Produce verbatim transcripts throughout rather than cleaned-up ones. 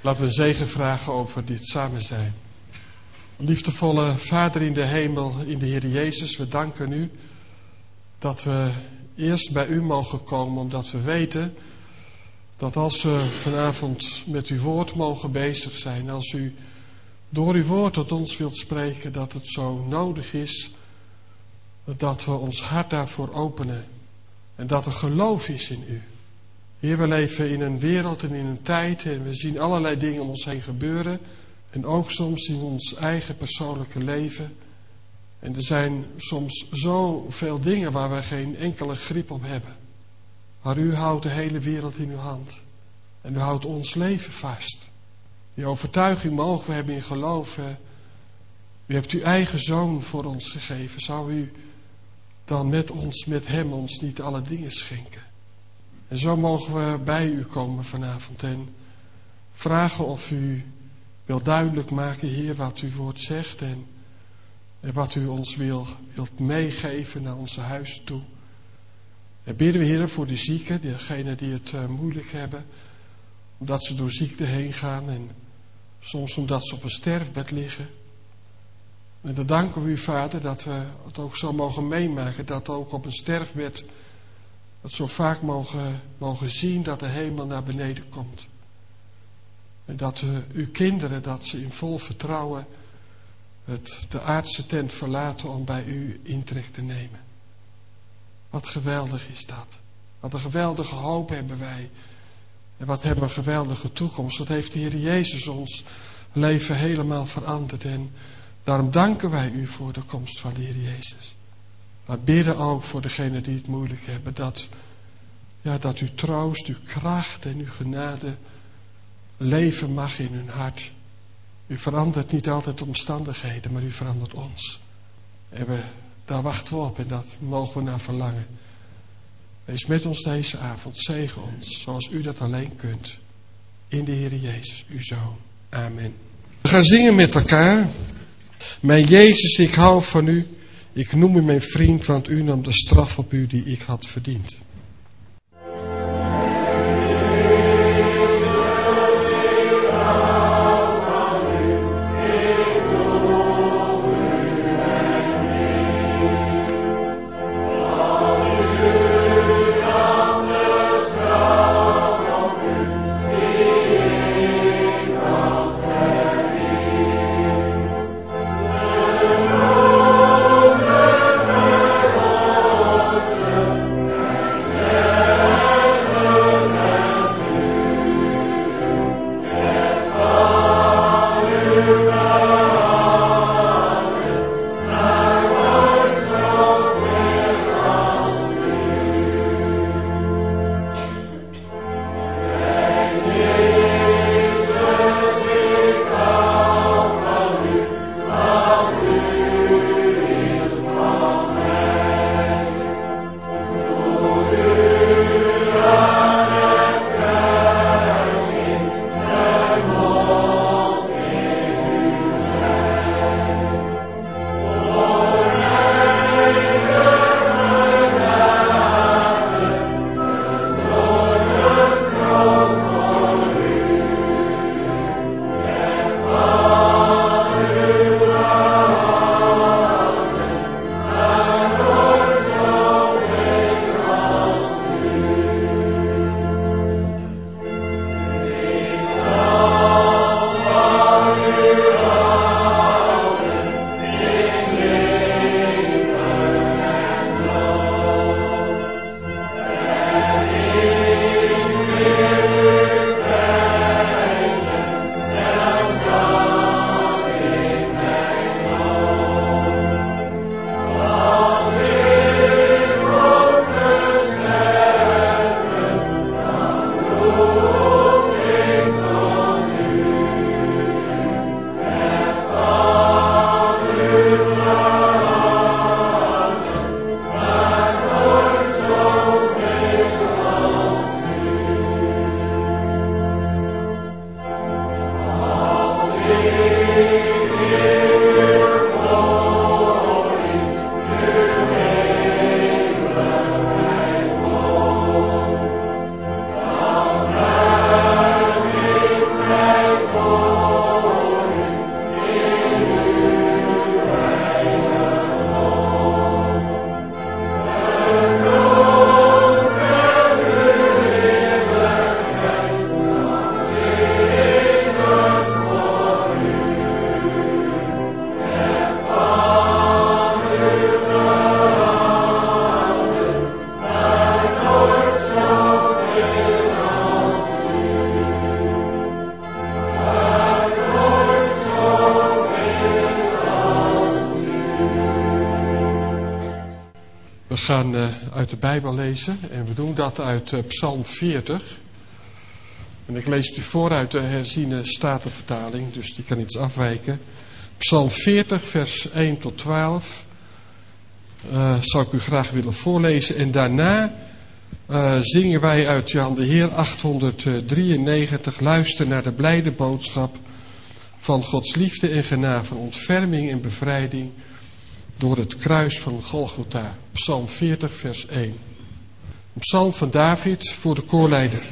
Laten we een zegen vragen over dit samen zijn. Liefdevolle Vader in de hemel, in de Heer Jezus, we danken u dat we eerst bij u mogen komen, omdat we weten dat als we vanavond met uw woord mogen bezig zijn, als u door uw woord tot ons wilt spreken, dat het zo nodig is dat we ons hart daarvoor openen en dat er geloof is in u. Heer, we leven in een wereld en in een tijd en we zien allerlei dingen om ons heen gebeuren. En ook soms in ons eigen persoonlijke leven. En er zijn soms zoveel dingen waar we geen enkele grip op hebben. Maar u houdt de hele wereld in uw hand. En u houdt ons leven vast. Die overtuiging mogen we hebben in geloof. U hebt uw eigen zoon voor ons gegeven. Zou u dan met ons, met hem, ons niet alle dingen schenken? En zo mogen we bij u komen vanavond en vragen of u wil duidelijk maken, Heer, wat uw woord zegt en, en wat u ons wil, wilt meegeven naar onze huis toe. En bidden we, Heer, voor de zieken, degenen die het uh, moeilijk hebben, omdat ze door ziekte heen gaan en soms omdat ze op een sterfbed liggen. En dan danken we u, Vader, dat we het ook zo mogen meemaken, dat ook op een sterfbed het zo vaak mogen, mogen zien dat de hemel naar beneden komt. En dat we, uw kinderen, dat ze in vol vertrouwen het, de aardse tent verlaten om bij u intrek te nemen. Wat geweldig is dat. Wat een geweldige hoop hebben wij. En wat hebben we een geweldige toekomst. Wat heeft de Heer Jezus ons leven helemaal veranderd. En daarom danken wij u voor de komst van de Heer Jezus. Maar bidden ook voor degenen die het moeilijk hebben. Dat, ja, dat uw troost, uw kracht en uw genade leven mag in hun hart. U verandert niet altijd de omstandigheden, maar u verandert ons. En we, daar wachten we op en dat mogen we naar verlangen. Wees met ons deze avond, zegen ons, zoals u dat alleen kunt. In de Heer Jezus, uw Zoon. Amen. We gaan zingen met elkaar. Mijn Jezus, ik hou van u. Ik noem u mijn vriend, want u nam de straf op u die ik had verdiend. Mijn gaan uh, uit de Bijbel lezen en we doen dat uit uh, Psalm veertig. En ik lees het u voor uit de herziene statenvertaling, dus die kan iets afwijken. Psalm veertig, vers één tot twaalf. Uh, zou ik u graag willen voorlezen. En daarna uh, zingen wij uit Jan de Heer achthonderddrieënnegentig. Luister naar de blijde boodschap van Gods liefde en genade, van ontferming en bevrijding door het kruis van Golgotha. Psalm veertig, vers één. Een psalm van David voor de koorleider.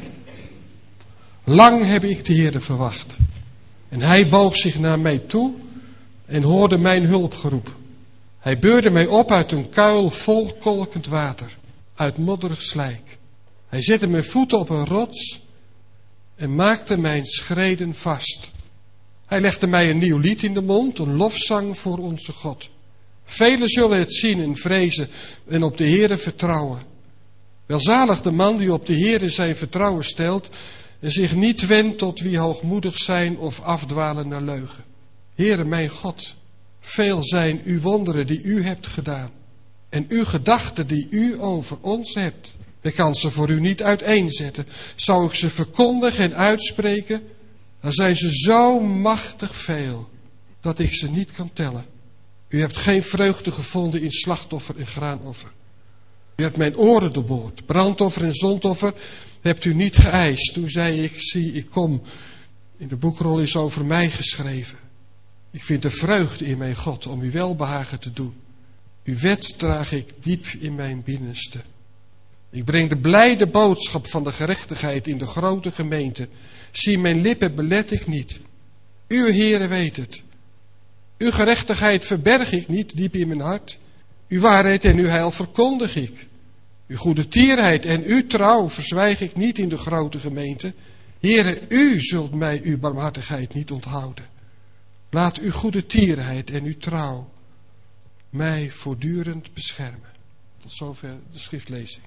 Lang heb ik de Heere verwacht. En hij boog zich naar mij toe en hoorde mijn hulpgeroep. Hij beurde mij op uit een kuil vol kolkend water, uit modderig slijk. Hij zette mijn voeten op een rots en maakte mijn schreden vast. Hij legde mij een nieuw lied in de mond, een lofzang voor onze God. Velen zullen het zien en vrezen en op de Heere vertrouwen. Welzalig de man die op de Heere zijn vertrouwen stelt en zich niet wendt tot wie hoogmoedig zijn of afdwalen naar leugen. Heere mijn God, veel zijn uw wonderen die u hebt gedaan en uw gedachten die u over ons hebt. Ik kan ze voor u niet uiteenzetten. Zou ik ze verkondigen en uitspreken, dan zijn ze zo machtig veel dat ik ze niet kan tellen. U hebt geen vreugde gevonden in slachtoffer en graanoffer. U hebt mijn oren doorboord. Brandoffer en zondoffer hebt u niet geëist. Toen zei ik, zie ik kom. In de boekrol is over mij geschreven. Ik vind de vreugde in mijn God om uw welbehagen te doen. Uw wet draag ik diep in mijn binnenste. Ik breng de blijde boodschap van de gerechtigheid in de grote gemeente. Zie, mijn lippen belet ik niet. Uw Heere weet het. Uw gerechtigheid verberg ik niet diep in mijn hart. Uw waarheid en uw heil verkondig ik. Uw goede tierheid en uw trouw verzwijg ik niet in de grote gemeente. Heere, u zult mij uw barmhartigheid niet onthouden. Laat uw goede tierheid en uw trouw mij voortdurend beschermen. Tot zover de schriftlezing.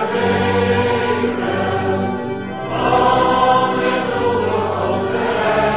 Oh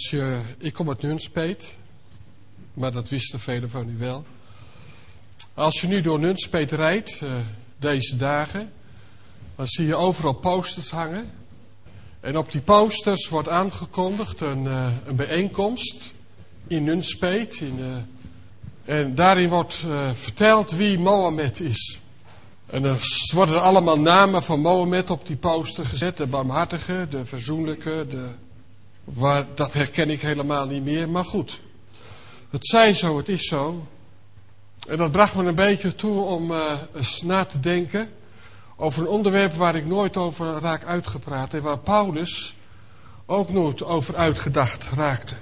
Als je, ik kom uit Nunspeet, maar dat wisten velen van u wel. Als je nu door Nunspeet rijdt, uh, deze dagen, dan zie je overal posters hangen. En op die posters wordt aangekondigd een, uh, een bijeenkomst in Nunspeet. In, uh, en daarin wordt uh, verteld wie Mohammed is. En er worden allemaal namen van Mohammed op die poster gezet. De barmhartige, de verzoenlijke, de... Waar, dat herken ik helemaal niet meer, maar goed. Het zij zo, het is zo. En dat bracht me een beetje toe om uh, eens na te denken over een onderwerp waar ik nooit over raak uitgepraat. En waar Paulus ook nooit over uitgedacht raakte.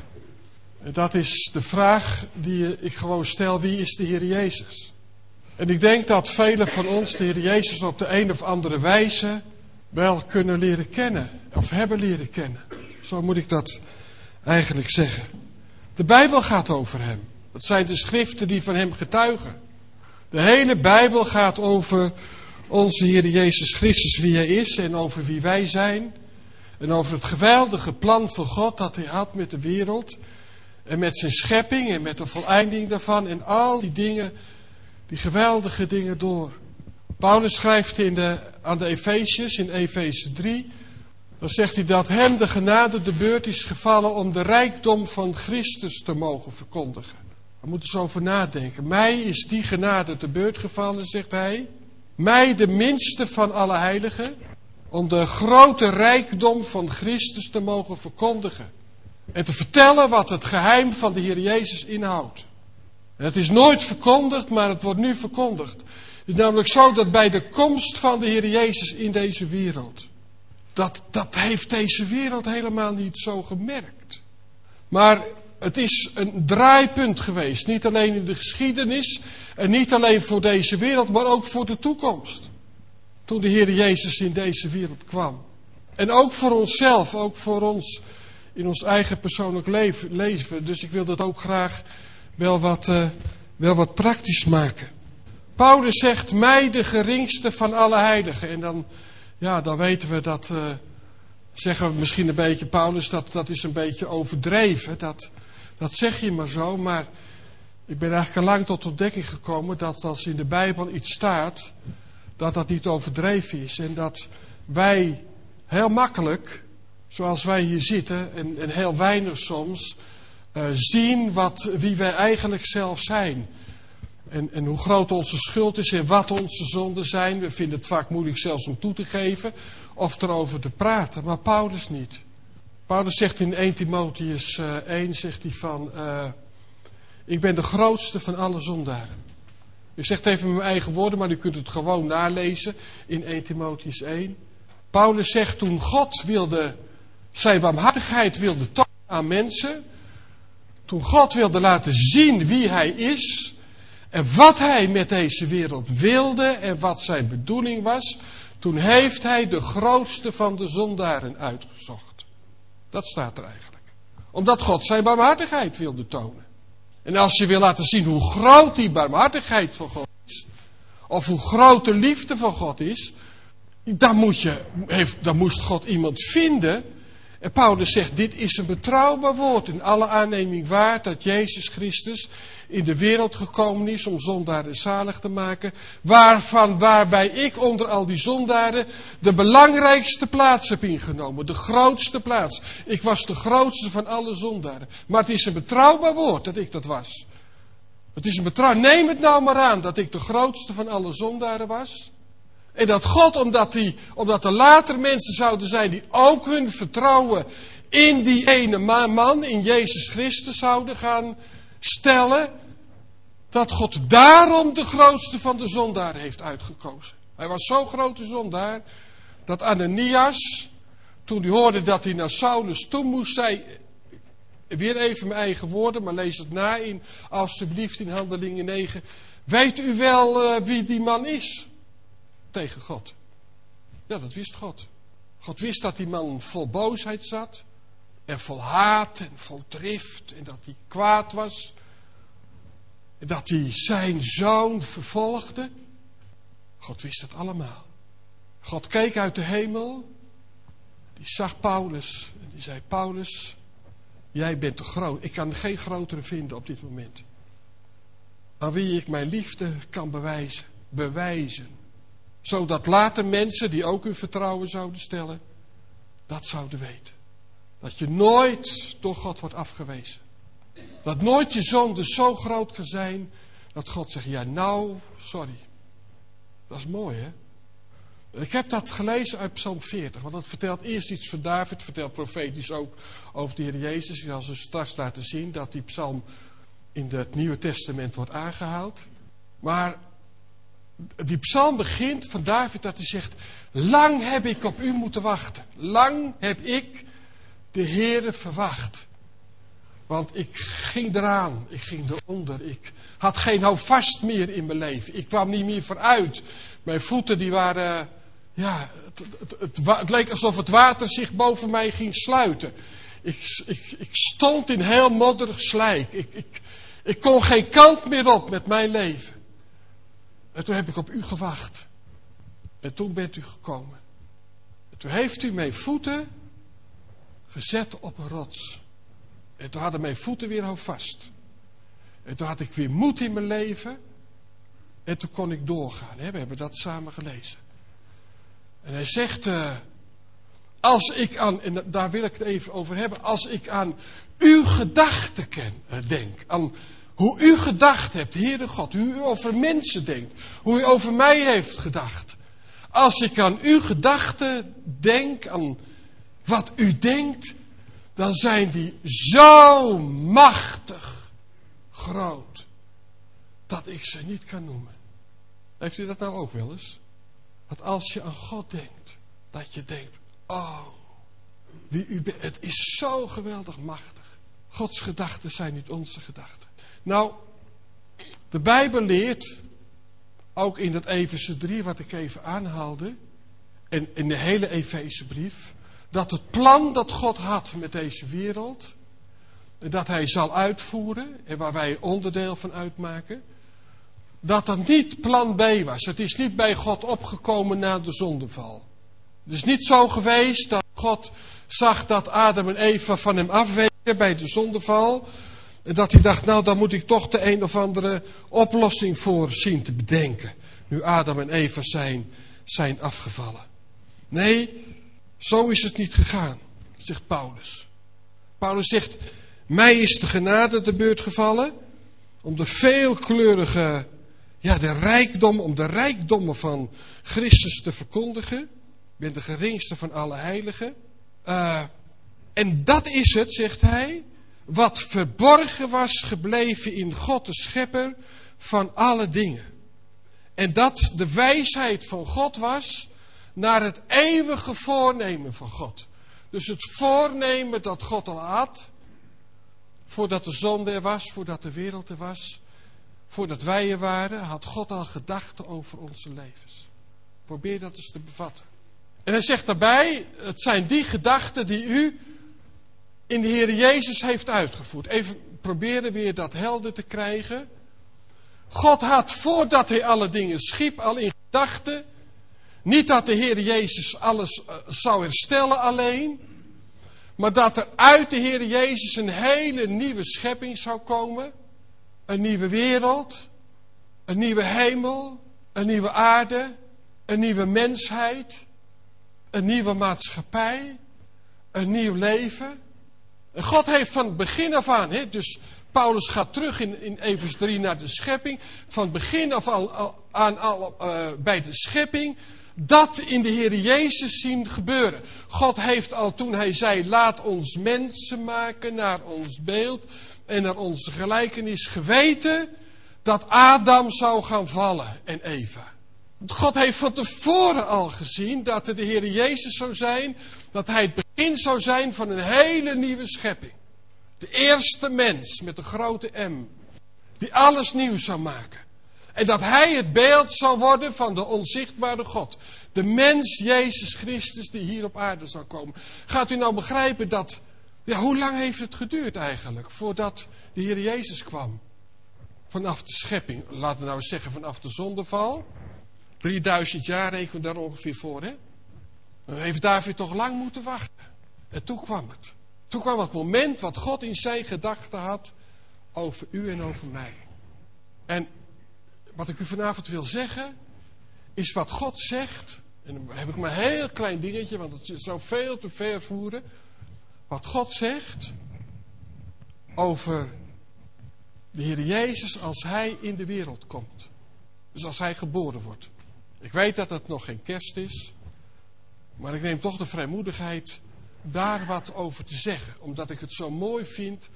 En dat is de vraag die ik gewoon stel, wie is de Heer Jezus? En ik denk dat velen van ons de Heer Jezus op de een of andere wijze wel kunnen leren kennen. Of hebben leren kennen. Zo moet ik dat eigenlijk zeggen. De Bijbel gaat over hem. Het zijn de schriften die van hem getuigen. De hele Bijbel gaat over onze Heer Jezus Christus, wie hij is en over wie wij zijn. En over het geweldige plan van God dat hij had met de wereld. En met zijn schepping en met de voleinding daarvan. En al die dingen, die geweldige dingen door. Paulus schrijft in de, aan de Efeziërs in Efeze drie... Dan zegt hij dat hem de genade de beurt is gevallen om de rijkdom van Christus te mogen verkondigen. We moeten eens over nadenken. Mij is die genade de beurt gevallen, zegt hij. Mij, de minste van alle heiligen, om de grote rijkdom van Christus te mogen verkondigen. En te vertellen wat het geheim van de Heer Jezus inhoudt. En het is nooit verkondigd, maar het wordt nu verkondigd. Het is namelijk zo dat bij de komst van de Heer Jezus in deze wereld... Dat, dat heeft deze wereld helemaal niet zo gemerkt. Maar het is een draaipunt geweest. Niet alleen in de geschiedenis. En niet alleen voor deze wereld. Maar ook voor de toekomst. Toen de Heer Jezus in deze wereld kwam. En ook voor onszelf. Ook voor ons. In ons eigen persoonlijk leven. leven. Dus ik wil dat ook graag wel wat, uh, wel wat praktisch maken. Paulus zegt mij de geringste van alle heiligen. En dan... Ja, dan weten we dat, uh, zeggen we misschien een beetje, Paulus, dat, dat is een beetje overdreven. Dat, dat zeg je maar zo, maar ik ben eigenlijk al lang tot ontdekking gekomen dat als in de Bijbel iets staat, dat dat niet overdreven is. En dat wij heel makkelijk, zoals wij hier zitten, en, en heel weinig soms, uh, zien wat, wie wij eigenlijk zelf zijn. En, en hoe groot onze schuld is en wat onze zonden zijn. We vinden het vaak moeilijk zelfs om toe te geven of erover te praten. Maar Paulus niet. Paulus zegt in Eerste Timotheüs uh, één, zegt hij van... Uh, ik ben de grootste van alle zondaren. Ik zeg het even met mijn eigen woorden, maar u kunt het gewoon nalezen in Eerste Timotheüs één. Paulus zegt toen God wilde, zijn barmhartigheid wilde tonen aan mensen. Toen God wilde laten zien wie hij is... En wat hij met deze wereld wilde en wat zijn bedoeling was, toen heeft hij de grootste van de zondaren uitgezocht. Dat staat er eigenlijk. Omdat God zijn barmhartigheid wilde tonen. En als je wil laten zien hoe groot die barmhartigheid van God is, of hoe groot de liefde van God is, dan, moet je, heeft, dan moest God iemand vinden. En Paulus zegt, dit is een betrouwbaar woord in alle aanneming waard dat Jezus Christus in de wereld gekomen is om zondaren zalig te maken. Waarvan, waarbij ik onder al die zondaren de belangrijkste plaats heb ingenomen. De grootste plaats. Ik was de grootste van alle zondaren. Maar het is een betrouwbaar woord dat ik dat was. Het is een betrouw... Neem het nou maar aan dat ik de grootste van alle zondaren was. En dat God, omdat, die, omdat er later mensen zouden zijn die ook hun vertrouwen in die ene man, in Jezus Christus zouden gaan stellen, dat God daarom de grootste van de zondaren heeft uitgekozen. Hij was zo'n grote zondaar, dat Ananias, toen hij hoorde dat hij naar Saulus toe moest, zei, weer even mijn eigen woorden, maar lees het na in, alstublieft in Handelingen negen, weet u wel uh, wie die man is? Tegen God. Ja, dat wist God. God wist dat die man vol boosheid zat. En vol haat en vol drift. En dat hij kwaad was. En dat hij zijn zoon vervolgde. God wist het allemaal. God keek uit de hemel. Die zag Paulus. En die zei, Paulus, Jij bent te groot. Ik kan geen grotere vinden op dit moment. Aan wie ik mijn liefde kan bewijzen. Bewijzen. Zodat later mensen die ook hun vertrouwen zouden stellen, dat zouden weten. Dat je nooit door God wordt afgewezen. Dat nooit je zonde zo groot kan zijn, dat God zegt, ja nou, sorry. Dat is mooi, hè? Ik heb dat gelezen uit Psalm veertig, want dat vertelt eerst iets van David, vertelt profetisch ook over de Heer Jezus. Ik zal ze straks laten zien dat die psalm in het Nieuwe Testament wordt aangehaald. Maar die psalm begint van David dat hij zegt, lang heb ik op u moeten wachten. Lang heb ik de Heere verwacht. Want ik ging eraan, ik ging eronder, ik had geen houvast meer in mijn leven. Ik kwam niet meer vooruit. Mijn voeten die waren, ja, het, het, het, het leek alsof het water zich boven mij ging sluiten. Ik, ik, ik stond in heel modderig slijk. Ik, ik, ik kon geen kant meer op met mijn leven. En toen heb ik op u gewacht. En toen bent u gekomen. En toen heeft u mijn voeten gezet op een rots. En toen hadden mijn voeten weer houvast. En toen had ik weer moed in mijn leven. En toen kon ik doorgaan. We hebben dat samen gelezen. En hij zegt, uh, als ik aan, en daar wil ik het even over hebben. Als ik aan uw gedachten ken, uh, denk. Aan hoe u gedacht hebt, Heere God. Hoe u over mensen denkt. Hoe u over mij heeft gedacht. Als ik aan uw gedachten denk, aan wat u denkt, dan zijn die zo machtig groot dat ik ze niet kan noemen. Heeft u dat nou ook wel eens? Dat als je aan God denkt, dat je denkt, oh, wie u bent, het is zo geweldig machtig. Gods gedachten zijn niet onze gedachten. Nou, de Bijbel leert, ook in dat Efeze drie wat ik even aanhaalde, en in de hele Efezebrief, dat het plan dat God had met deze wereld, dat hij zal uitvoeren en waar wij onderdeel van uitmaken, dat dat niet plan B was. Het is niet bij God opgekomen na de zondeval. Het is niet zo geweest dat God zag dat Adam en Eva van hem afweken bij de zondeval. En dat hij dacht, nou dan moet ik toch de een of andere oplossing voor zien te bedenken. Nu Adam en Eva zijn, zijn afgevallen. Nee, zo is het niet gegaan, zegt Paulus. Paulus zegt, mij is de genade te beurt gevallen om de veelkleurige, ja de rijkdom, om de rijkdommen van Christus te verkondigen. Ik ben de geringste van alle heiligen. Uh, en dat is het, zegt hij, wat verborgen was gebleven in God de schepper van alle dingen. En dat de wijsheid van God was naar het eeuwige voornemen van God. Dus het voornemen dat God al had, voordat de zonde er was, voordat de wereld er was, voordat wij er waren, had God al gedachten over onze levens. Probeer dat eens te bevatten. En hij zegt daarbij, het zijn die gedachten die u in de Heer Jezus heeft uitgevoerd. Even proberen weer dat helder te krijgen. God had, voordat hij alle dingen schiep, al in gedachten, niet dat de Heer Jezus alles uh, zou herstellen alleen, maar dat er uit de Heer Jezus een hele nieuwe schepping zou komen. Een nieuwe wereld, een nieuwe hemel, een nieuwe aarde, een nieuwe mensheid, een nieuwe maatschappij, een nieuw leven. En God heeft van het begin af aan, he, dus Paulus gaat terug in, in Efeze drie naar de schepping, van het begin af al, al, aan al, uh, bij de schepping, dat in de Heer Jezus zien gebeuren. God heeft al toen hij zei, laat ons mensen maken naar ons beeld en naar onze gelijkenis geweten, dat Adam zou gaan vallen en Eva. God heeft van tevoren al gezien dat er de Heer Jezus zou zijn, dat hij het begin zou zijn van een hele nieuwe schepping. De eerste mens met de grote M, die alles nieuw zou maken. En dat hij het beeld zou worden van de onzichtbare God. De mens Jezus Christus die hier op aarde zou komen. Gaat u nou begrijpen dat, ja, hoe lang heeft het geduurd eigenlijk voordat de Heer Jezus kwam? Vanaf de schepping, laten we nou zeggen vanaf de zondeval. drieduizend jaar rekenen we daar ongeveer voor, hè? Dan heeft David toch lang moeten wachten. En toen kwam het. Toen kwam het moment wat God in zijn gedachten had over u en over mij. En wat ik u vanavond wil zeggen, is wat God zegt. En dan heb ik maar een heel klein dingetje, want het zou veel te ver voeren. Wat God zegt over de Heer Jezus als Hij in de wereld komt. Dus als Hij geboren wordt. Ik weet dat het nog geen kerst is. Maar ik neem toch de vrijmoedigheid daar wat over te zeggen. Omdat ik het zo mooi vind.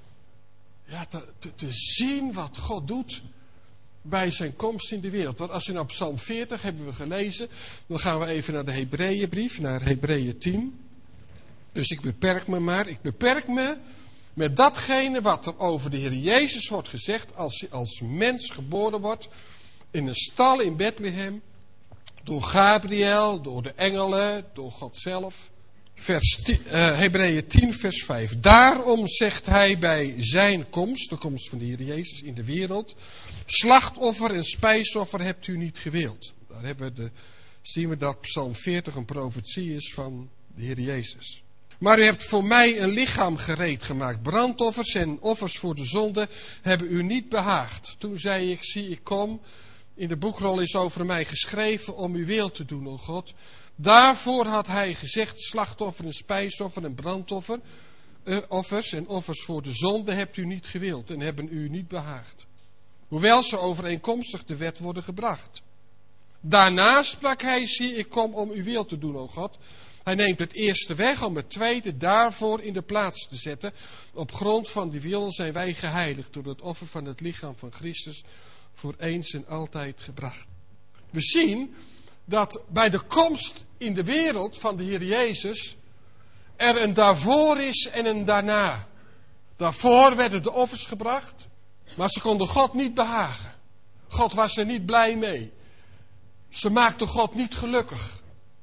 Ja, te, te, te zien wat God doet bij zijn komst in de wereld. Want als we naar Psalm veertig hebben we gelezen. Dan gaan we even naar de Hebreeënbrief. Naar Hebreeën tien. Dus ik beperk me maar. Ik beperk me met datgene wat er over de Heer Jezus wordt gezegd. Als hij als mens geboren wordt. In een stal in Bethlehem. Door Gabriel, door de engelen, door God zelf. Vers tien, uh, Hebreeën tien, vers vijf. Daarom zegt hij bij zijn komst, de komst van de Heer Jezus in de wereld. Slachtoffer en spijsoffer hebt u niet gewild. Daar hebben we de, zien we dat Psalm veertig een profetie is van de Heer Jezus. Maar u hebt voor mij een lichaam gereed gemaakt. Brandoffers en offers voor de zonde hebben u niet behaagd. Toen zei ik, zie ik kom. In de boekrol is over mij geschreven om uw wil te doen, o God. Daarvoor had hij gezegd, slachtoffer en spijsoffer en brandoffer, uh, offers en offers voor de zonde hebt u niet gewild en hebben u niet behaagd. Hoewel ze overeenkomstig de wet worden gebracht. Daarna sprak hij, zie ik kom om uw wil te doen, o God. Hij neemt het eerste weg om het tweede daarvoor in de plaats te zetten. Op grond van die wil zijn wij geheiligd door het offer van het lichaam van Christus voor eens en altijd gebracht. We zien dat bij de komst in de wereld van de Heer Jezus er een daarvoor is en een daarna. Daarvoor werden de offers gebracht, maar ze konden God niet behagen. God was er niet blij mee. Ze maakten God niet gelukkig.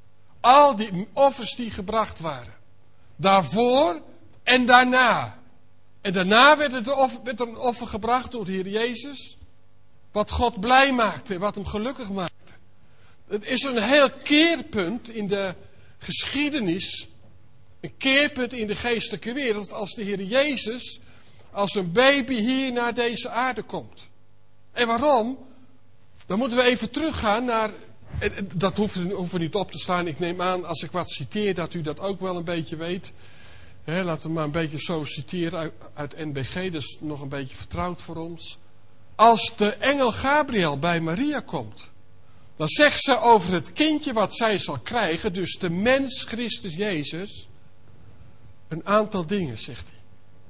Al die offers die gebracht waren. Daarvoor en daarna. En daarna werd er, offer, werd er een offer gebracht door de Heer Jezus. Wat God blij maakte en wat hem gelukkig maakte. Het is een heel keerpunt in de geschiedenis. Een keerpunt in de geestelijke wereld. Als de Heer Jezus als een baby hier naar deze aarde komt. En waarom? Dan moeten we even teruggaan naar... Dat hoeven we niet op te slaan. Ik neem aan, als ik wat citeer, dat u dat ook wel een beetje weet. He, laten we maar een beetje zo citeren uit, uit N B G. Dat is nog een beetje vertrouwd voor ons. Als de engel Gabriel bij Maria komt, dan zegt ze over het kindje wat zij zal krijgen, dus de mens Christus Jezus, een aantal dingen, zegt hij.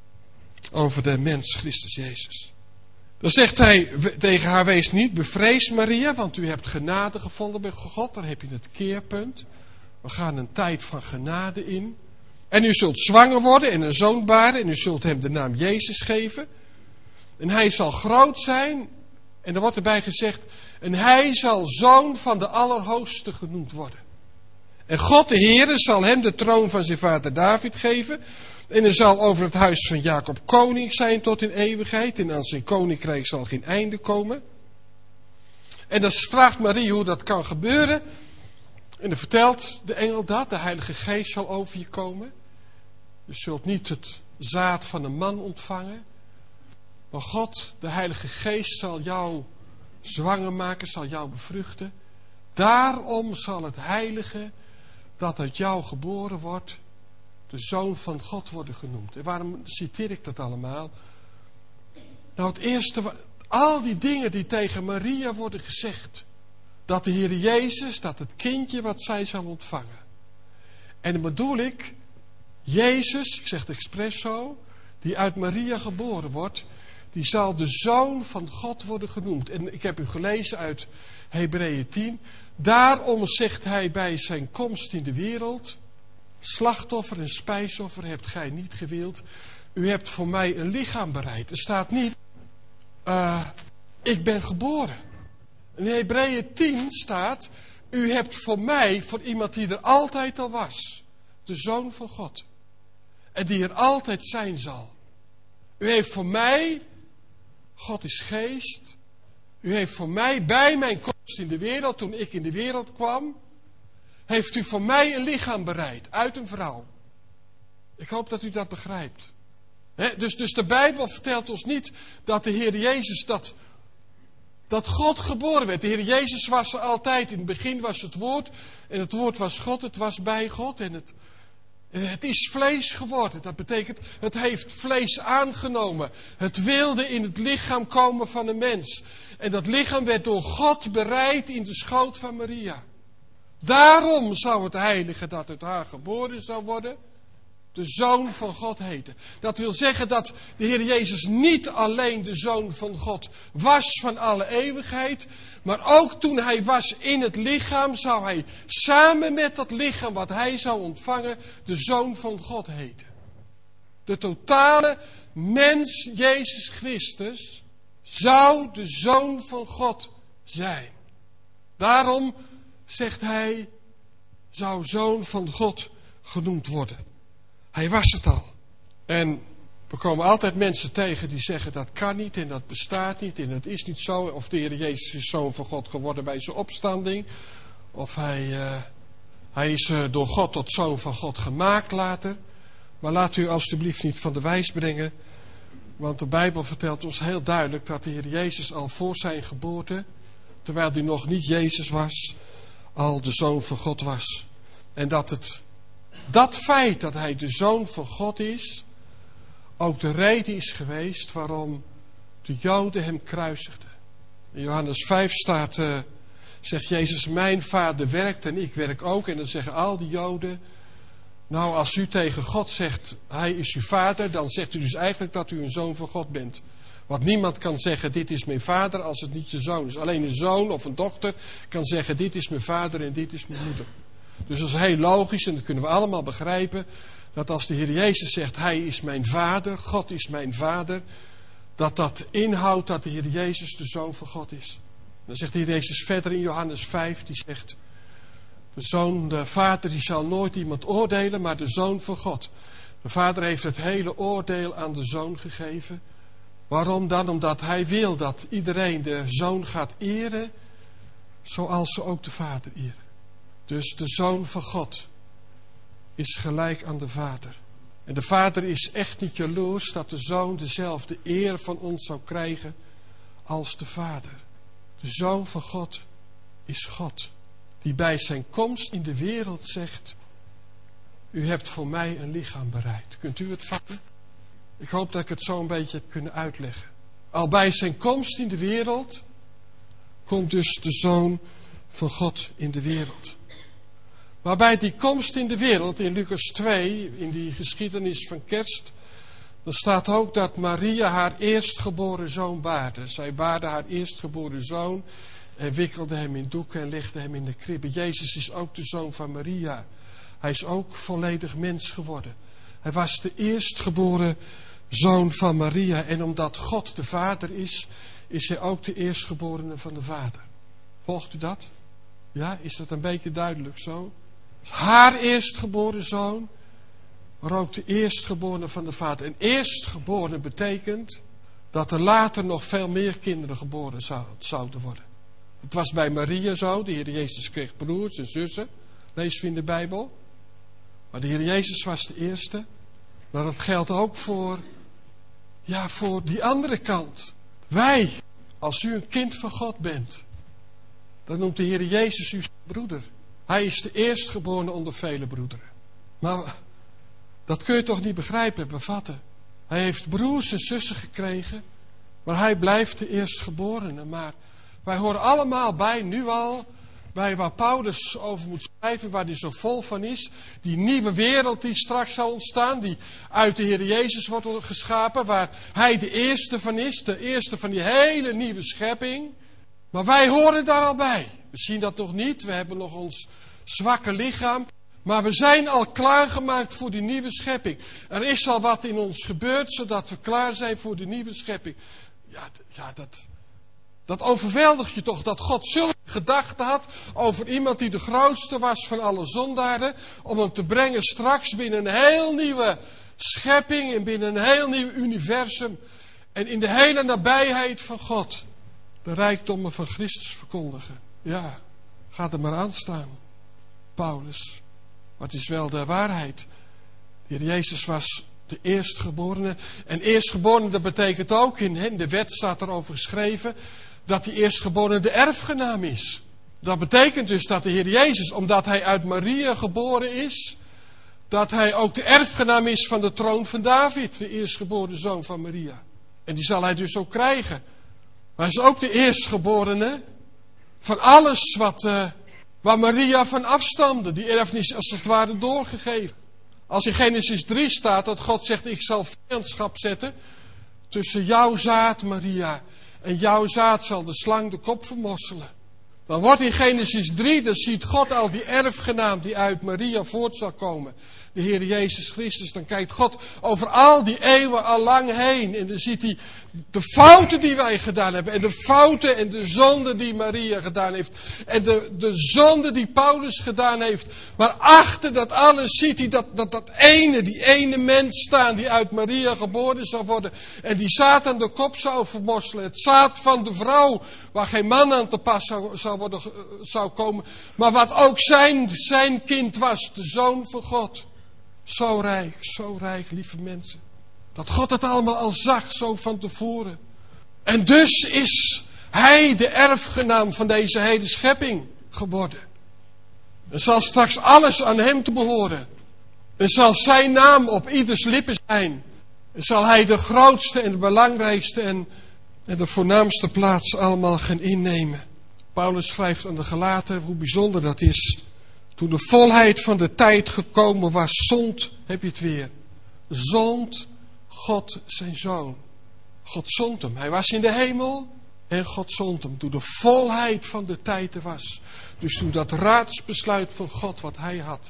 Over de mens Christus Jezus. Dan zegt hij tegen haar, wees niet bevreesd Maria, want u hebt genade gevonden bij God. Dan heb je het keerpunt. We gaan een tijd van genade in. En u zult zwanger worden en een zoon baren en u zult hem de naam Jezus geven. En hij zal groot zijn. En er wordt erbij gezegd, en hij zal zoon van de Allerhoogste genoemd worden. En God de Heere zal hem de troon van zijn vader David geven. En er zal over het huis van Jacob koning zijn tot in eeuwigheid. En aan zijn koninkrijk zal geen einde komen. En dan vraagt Marie hoe dat kan gebeuren. En dan vertelt de engel dat. De Heilige Geest zal over je komen. Je zult niet het zaad van een man ontvangen. Maar God, de Heilige Geest, zal jou zwanger maken. Zal jou bevruchten. Daarom zal het heilige dat uit jou geboren wordt, de Zoon van God worden genoemd. En waarom citeer ik dat allemaal? Nou, het eerste, al die dingen die tegen Maria worden gezegd. Dat de Heer Jezus, dat het kindje wat zij zal ontvangen. En dan bedoel ik, Jezus, ik zeg het expres zo, die uit Maria geboren wordt, die zal de Zoon van God worden genoemd. En ik heb u gelezen uit Hebreeën tien. Daarom zegt hij bij zijn komst in de wereld, slachtoffer en spijsoffer hebt gij niet gewild. U hebt voor mij een lichaam bereid. Er staat niet, uh, ik ben geboren. In Hebreeën tien staat, u hebt voor mij, voor iemand die er altijd al was, de Zoon van God. En die er altijd zijn zal. U heeft voor mij, God is geest. U heeft voor mij bij mijn komst in de wereld, toen ik in de wereld kwam, heeft u voor mij een lichaam bereid, uit een vrouw. Ik hoop dat u dat begrijpt. He, dus, dus de Bijbel vertelt ons niet dat de Heer Jezus, dat, dat God geboren werd. De Heer Jezus was er altijd. In het begin was het woord. En het woord was God. Het was bij God. En het, en het is vlees geworden. Dat betekent, het heeft vlees aangenomen. Het wilde in het lichaam komen van een mens. En dat lichaam werd door God bereid in de schoot van Maria. Daarom zou het heilige dat uit haar geboren zou worden, de Zoon van God heten. Dat wil zeggen dat de Heer Jezus niet alleen de Zoon van God was van alle eeuwigheid, maar ook toen hij was in het lichaam, zou hij samen met dat lichaam wat hij zou ontvangen, de Zoon van God heten. De totale mens, Jezus Christus, zou de Zoon van God zijn. Daarom, zegt hij, zou Zoon van God genoemd worden. Hij was het al. En we komen altijd mensen tegen die zeggen dat kan niet en dat bestaat niet en dat is niet zo. Of de Heer Jezus is Zoon van God geworden bij zijn opstanding. Of hij, uh, hij is uh, door God tot Zoon van God gemaakt later. Maar laat u alstublieft niet van de wijs brengen. Want de Bijbel vertelt ons heel duidelijk dat de Heer Jezus al voor zijn geboorte, terwijl hij nog niet Jezus was, al de Zoon van God was. En dat het, dat feit dat hij de Zoon van God is, ook de reden is geweest waarom de Joden hem kruisigden. In Johannes vijf staat, uh, zegt Jezus, mijn vader werkt en ik werk ook. En dan zeggen al die Joden, nou als u tegen God zegt, hij is uw vader, dan zegt u dus eigenlijk dat u een zoon van God bent. Want niemand kan zeggen, dit is mijn vader, als het niet je zoon is. Alleen een zoon of een dochter kan zeggen, dit is mijn vader en dit is mijn moeder. Dus dat is heel logisch en dat kunnen we allemaal begrijpen, dat als de Heer Jezus zegt, hij is mijn vader, God is mijn vader, dat dat inhoudt dat de Heer Jezus de Zoon van God is. Dan zegt de Heer Jezus verder in Johannes vijf, die zegt, de zoon, de vader die zal nooit iemand oordelen, maar de Zoon van God. De vader heeft het hele oordeel aan de zoon gegeven. Waarom dan? Omdat hij wil dat iedereen de zoon gaat eren, zoals ze ook de vader eren. Dus de Zoon van God is gelijk aan de vader. En de vader is echt niet jaloers dat de zoon dezelfde eer van ons zou krijgen als de vader. De Zoon van God is God, die bij zijn komst in de wereld zegt, u hebt voor mij een lichaam bereid. Kunt u het vatten? Ik hoop dat ik het zo een beetje heb kunnen uitleggen. Al bij zijn komst in de wereld komt dus de Zoon van God in de wereld. Maar bij die komst in de wereld, in Lucas twee, in die geschiedenis van kerst, dan staat ook dat Maria haar eerstgeboren zoon baarde. Zij baarde haar eerstgeboren zoon en wikkelde hem in doeken en legde hem in de kribbe. Jezus is ook de zoon van Maria. Hij is ook volledig mens geworden. Hij was de eerstgeboren zoon van Maria. En omdat God de vader is, is hij ook de eerstgeborene van de vader. Volgt u dat? Ja, is dat een beetje duidelijk zo? Haar eerstgeboren zoon, maar ook de eerstgeborene van de vader. En eerstgeborene betekent dat er later nog veel meer kinderen geboren zou, zouden worden. Het was bij Maria zo. De Heer Jezus kreeg broers en zussen. Lezen we in de Bijbel. Maar de Heer Jezus was de eerste. Maar dat geldt ook voor, ja, voor die andere kant. Wij, als u een kind van God bent, dan noemt de Heer Jezus u zijn broeder. Hij is de eerstgeborene onder vele broederen. Maar dat kun je toch niet begrijpen en bevatten. Hij heeft broers en zussen gekregen, maar hij blijft de eerstgeborene. Maar wij horen allemaal bij, nu al, bij waar Paulus over moet schrijven, waar hij zo vol van is. Die nieuwe wereld die straks zal ontstaan, die uit de Heer Jezus wordt geschapen, waar hij de eerste van is, de eerste van die hele nieuwe schepping. Maar wij horen daar al bij. We zien dat nog niet, we hebben nog ons zwakke lichaam. Maar we zijn al klaargemaakt voor die nieuwe schepping. Er is al wat in ons gebeurd, zodat we klaar zijn voor de nieuwe schepping. Ja, ja dat, dat overweldigt je toch, dat God zulke gedachten had over iemand die de grootste was van alle zondaren. Om hem te brengen straks binnen een heel nieuwe schepping en binnen een heel nieuw universum. En in de hele nabijheid van God de rijkdommen van Christus verkondigen. Ja, ga er maar aan staan, Paulus. Maar het is wel de waarheid. De Heer Jezus was de eerstgeborene. En eerstgeborene, dat betekent ook, in de wet staat erover geschreven, dat die eerstgeborene de erfgenaam is. Dat betekent dus dat de Heer Jezus, omdat hij uit Maria geboren is, dat hij ook de erfgenaam is van de troon van David, de eerstgeboren zoon van Maria. En die zal hij dus ook krijgen. Maar hij is ook de eerstgeborene van alles wat, uh, waar Maria van afstamde. Die erfenis als het ware doorgegeven. Als in Genesis drie staat dat God zegt, ik zal vijandschap zetten tussen jouw zaad, Maria, en jouw zaad zal de slang de kop vermosselen. Dan wordt in Genesis drie, dan ziet God al die erfgenaam die uit Maria voort zal komen. De Heer Jezus Christus. Dan kijkt God over al die eeuwen al lang heen. En dan ziet hij de fouten die wij gedaan hebben. En de fouten en de zonden die Maria gedaan heeft. En de, de zonden die Paulus gedaan heeft. Maar achter dat alles ziet hij dat, dat, dat ene, die ene mens staan die uit Maria geboren zou worden. En die Satan de kop zou vermosselen. Het zaad van de vrouw, waar geen man aan te pas zou, zou, worden, zou komen. Maar wat ook zijn, zijn kind was, de Zoon van God. Zo rijk, zo rijk, lieve mensen. Dat God het allemaal al zag, zo van tevoren. En dus is hij de erfgenaam van deze hele schepping geworden. Er zal straks alles aan hem te behoren. Er zal zijn naam op ieders lippen zijn. En zal hij de grootste en de belangrijkste en, en de voornaamste plaats allemaal gaan innemen. Paulus schrijft aan de Galaten hoe bijzonder dat is. Toen de volheid van de tijd gekomen was, zond, heb je het weer, zond God zijn zoon. God zond hem. Hij was in de hemel en God zond hem. Toen de volheid van de tijd er was. Dus toen dat raadsbesluit van God wat hij had.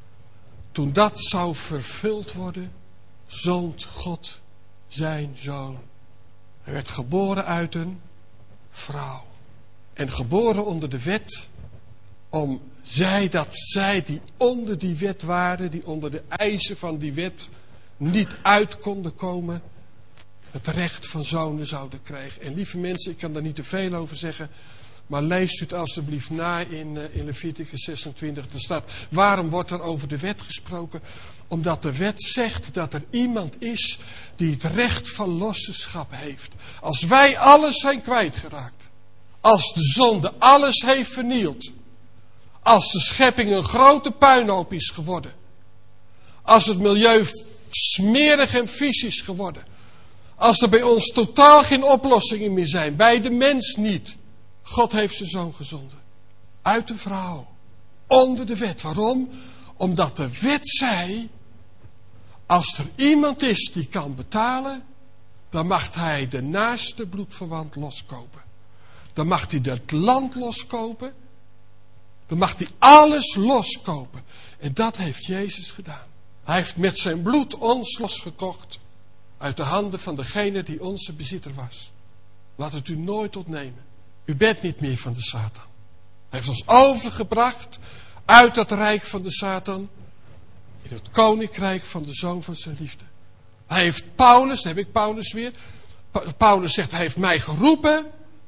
Toen dat zou vervuld worden, zond God zijn zoon. Hij werd geboren uit een vrouw. En geboren onder de wet. Om zij dat zij die onder die wet waren, die onder de eisen van die wet niet uit konden komen, het recht van zonen zouden krijgen. En lieve mensen, ik kan daar niet te veel over zeggen, maar leest u het alstublieft na in, in Leviticus zesentwintig. Er staat, waarom wordt er over de wet gesproken? Omdat de wet zegt dat er iemand is die het recht van lossenschap heeft. Als wij alles zijn kwijtgeraakt, als de zonde alles heeft vernield, als de schepping een grote puinhoop is geworden. Als het milieu smerig en vies is geworden. Als er bij ons totaal geen oplossingen meer zijn. Bij de mens niet. God heeft zijn zoon gezonden. Uit de vrouw. Onder de wet. Waarom? Omdat de wet zei, als er iemand is die kan betalen, dan mag hij de naaste bloedverwant loskopen. Dan mag hij het land loskopen. Dan mag hij alles loskopen. En dat heeft Jezus gedaan. Hij heeft met zijn bloed ons losgekocht. Uit de handen van degene die onze bezitter was. Laat het u nooit ontnemen. U bent niet meer van de Satan. Hij heeft ons overgebracht uit dat rijk van de Satan. In het koninkrijk van de Zoon van zijn liefde. Hij heeft Paulus, daar heb ik Paulus weer. Paulus zegt, hij heeft mij geroepen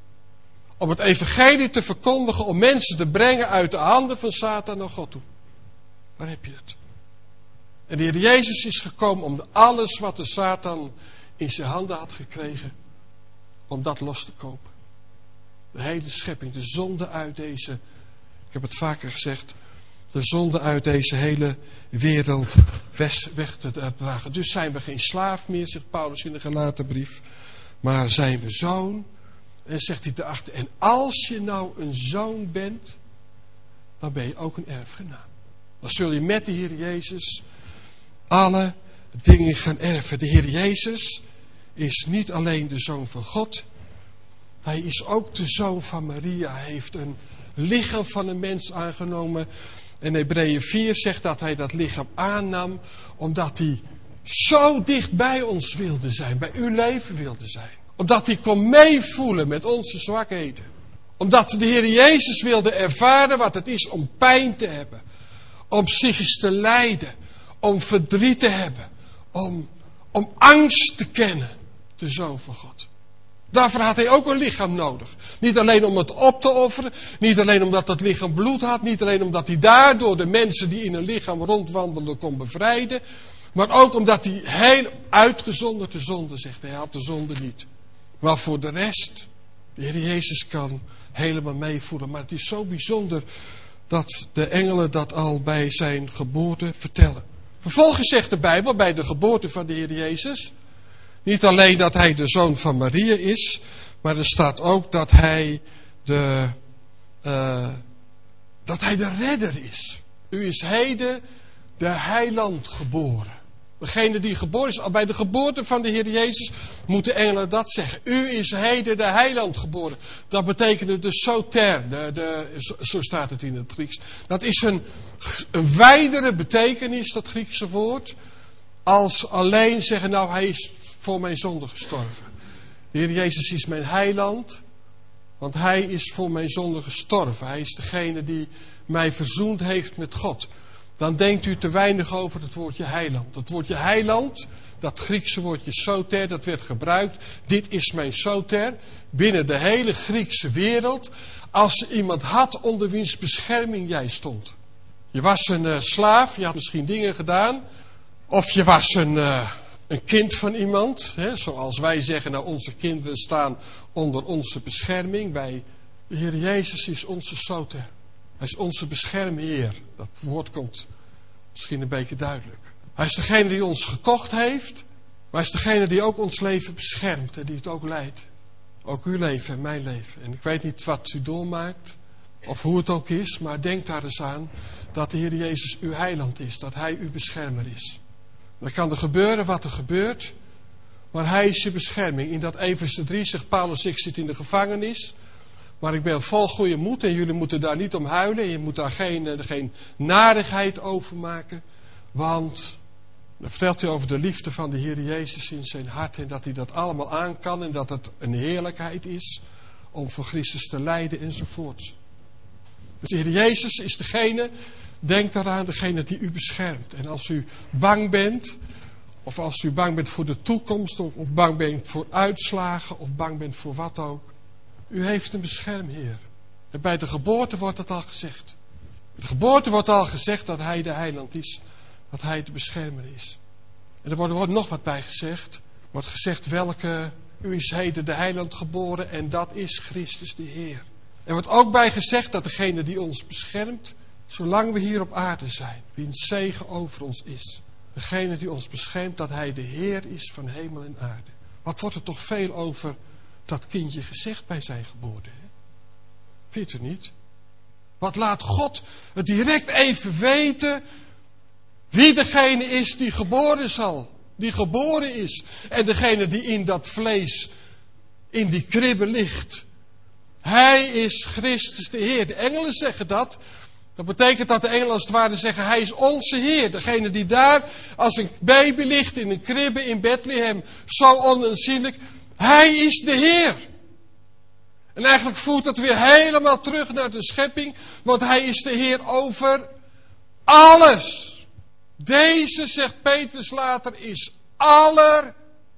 om het evangelie te verkondigen, om mensen te brengen uit de handen van Satan naar God toe. Waar heb je het? En de Heer Jezus is gekomen om alles wat de Satan in zijn handen had gekregen, om dat los te kopen. De hele schepping, de zonde uit deze, ik heb het vaker gezegd, de zonde uit deze hele wereld weg te dragen. Dus zijn we geen slaaf meer, zegt Paulus in de Galatenbrief, maar zijn we zoon. En zegt hij erachter, en als je nou een zoon bent, dan ben je ook een erfgenaam. Dan zul je met de Heer Jezus alle dingen gaan erven. De Heer Jezus is niet alleen de Zoon van God. Hij is ook de Zoon van Maria. Hij heeft een lichaam van een mens aangenomen. En Hebreeën vier zegt dat hij dat lichaam aannam, omdat hij zo dicht bij ons wilde zijn. Bij uw leven wilde zijn. Omdat hij kon meevoelen met onze zwakheden. Omdat de Heer Jezus wilde ervaren wat het is om pijn te hebben. Om psychisch te lijden. Om verdriet te hebben. Om, om angst te kennen. De Zoon van God. Daarvoor had hij ook een lichaam nodig. Niet alleen om het op te offeren. Niet alleen omdat dat lichaam bloed had. Niet alleen omdat hij daardoor de mensen die in een lichaam rondwandelden kon bevrijden. Maar ook omdat hij heel uitgezonderde zonde zegt. Hij had de zonde niet. Maar voor de rest, de Heer Jezus kan helemaal meevoelen. Maar het is zo bijzonder dat de engelen dat al bij zijn geboorte vertellen. Vervolgens zegt de Bijbel bij de geboorte van de Heer Jezus, niet alleen dat hij de zoon van Maria is, maar er staat ook dat hij de, uh, dat hij de redder is. U is heden de heiland geboren. Degene die geboren is, al bij de geboorte van de Heer Jezus, moeten engelen dat zeggen. U is heden de heiland geboren. Dat betekent dus soter, de, de, zo staat het in het Grieks. Dat is een, een wijdere betekenis, dat Griekse woord, als alleen zeggen, nou hij is voor mijn zonde gestorven. De Heer Jezus is mijn heiland, want hij is voor mijn zonde gestorven. Hij is degene die mij verzoend heeft met God. Dan denkt u te weinig over het woordje heiland. Het woordje heiland, dat Griekse woordje soter, dat werd gebruikt. Dit is mijn soter. Binnen de hele Griekse wereld. Als je iemand had onder wiens bescherming jij stond. Je was een uh, slaaf, je had misschien dingen gedaan. Of je was een, uh, een kind van iemand. Hè, zoals wij zeggen, nou onze kinderen staan onder onze bescherming. Bij de Heer Jezus is onze soter. Hij is onze beschermheer. Dat woord komt misschien een beetje duidelijk. Hij is degene die ons gekocht heeft. Maar hij is degene die ook ons leven beschermt. En die het ook leidt. Ook uw leven en mijn leven. En ik weet niet wat u doormaakt. Of hoe het ook is. Maar denk daar eens aan. Dat de Heer Jezus uw heiland is. Dat hij uw beschermer is. Dan kan er gebeuren wat er gebeurt. Maar hij is je bescherming. In dat Efeze drie zegt Paulus, ik zit in de gevangenis. Maar ik ben vol goede moed en jullie moeten daar niet om huilen. Je moet daar geen, geen narigheid over maken. Want dan vertelt hij over de liefde van de Heer Jezus in zijn hart. En dat hij dat allemaal aan kan. En dat het een heerlijkheid is om voor Christus te lijden enzovoorts. Dus de Heer Jezus is degene, denk daaraan, degene die u beschermt. En als u bang bent, of als u bang bent voor de toekomst, of bang bent voor uitslagen, of bang bent voor wat ook. U heeft een beschermheer. En bij de geboorte wordt het al gezegd. Bij de geboorte wordt al gezegd dat hij de heiland is. Dat hij de beschermer is. En er wordt, er wordt nog wat bij gezegd. Er wordt gezegd welke, u is heden de heiland geboren en dat is Christus de Heer. Er wordt ook bij gezegd dat degene die ons beschermt, zolang we hier op aarde zijn, wiens zegen over ons is. Degene die ons beschermt, dat hij de Heer is van hemel en aarde. Wat wordt er toch veel over dat kindje gezegd bij zijn geboorte. Hè? Vindt u niet? Wat laat God het direct even weten wie degene is die geboren zal. Die geboren is. En degene die in dat vlees, in die kribbe ligt. Hij is Christus de Heer. De engelen zeggen dat. Dat betekent dat de engelen als het ware zeggen, hij is onze Heer. Degene die daar als een baby ligt in een kribbe in Bethlehem. Zo onaanzienlijk. Hij is de Heer. En eigenlijk voert dat weer helemaal terug naar de schepping. Want hij is de Heer over alles. Deze, zegt Petrus later, is aller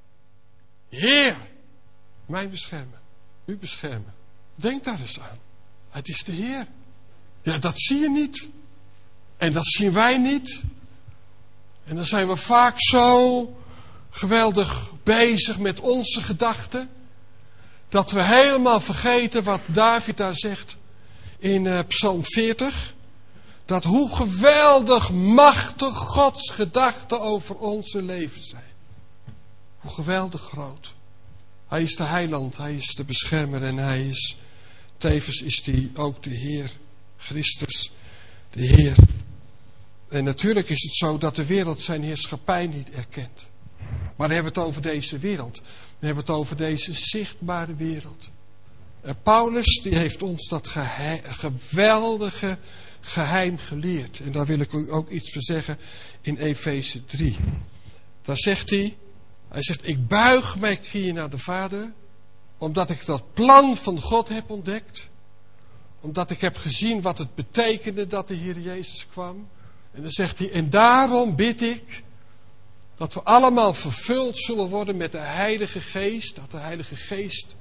Heer. Mijn beschermen. U beschermen. Denk daar eens aan. Het is de Heer. Ja, dat zie je niet. En dat zien wij niet. En dan zijn we vaak zo geweldig bezig met onze gedachten. Dat we helemaal vergeten wat David daar zegt in uh, Psalm veertig. Dat hoe geweldig machtig Gods gedachten over onze leven zijn. Hoe geweldig groot. Hij is de heiland, hij is de beschermer en hij is, tevens is hij ook de Heer. Christus, de Heer. En natuurlijk is het zo dat de wereld zijn heerschappij niet erkent. Maar dan hebben we het over deze wereld. Dan hebben we het over deze zichtbare wereld. En Paulus die heeft ons dat geheim, geweldige geheim geleerd. En daar wil ik u ook iets voor zeggen in Efeze drie. Daar zegt hij, hij zegt, ik buig mijn knieën naar de Vader, omdat ik dat plan van God heb ontdekt. Omdat ik heb gezien wat het betekende dat de Heer Jezus kwam. En dan zegt hij, en daarom bid ik dat we allemaal vervuld zullen worden met de Heilige Geest. Dat de Heilige Geest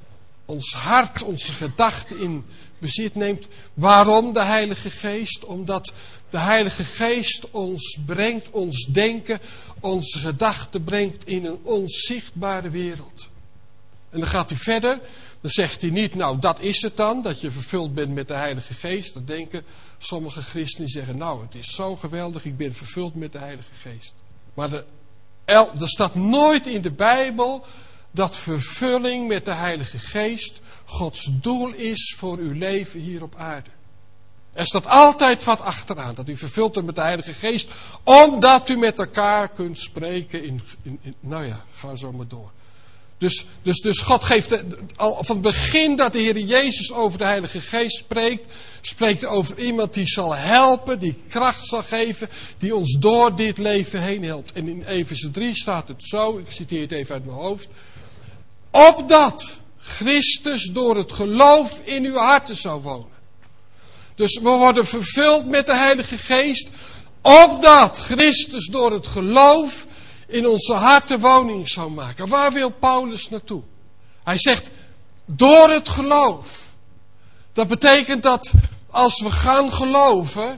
ons hart, onze gedachten in bezit neemt. Waarom de Heilige Geest? Omdat de Heilige Geest ons brengt, ons denken, onze gedachten brengt in een onzichtbare wereld. En dan gaat hij verder. Dan zegt hij niet, nou dat is het dan, dat je vervuld bent met de Heilige Geest. Dat denken sommige christenen, die zeggen, nou het is zo geweldig, ik ben vervuld met de Heilige Geest. Maar de, er staat nooit in de Bijbel dat vervulling met de Heilige Geest Gods doel is voor uw leven hier op aarde. Er staat altijd wat achteraan, dat u vervuld bent met de Heilige Geest, omdat u met elkaar kunt spreken in, in, in nou ja, ga zo maar door. Dus, dus, dus God geeft de, al van het begin dat de Heer Jezus over de Heilige Geest spreekt, spreekt over iemand die zal helpen, die kracht zal geven, die ons door dit leven heen helpt. En in Efeze drie staat het zo, ik citeer het even uit mijn hoofd. Opdat Christus door het geloof in uw harten zou wonen. Dus we worden vervuld met de Heilige Geest, opdat Christus door het geloof in onze harten woning zou maken. Waar wil Paulus naartoe? Hij zegt, door het geloof. Dat betekent dat als we gaan geloven,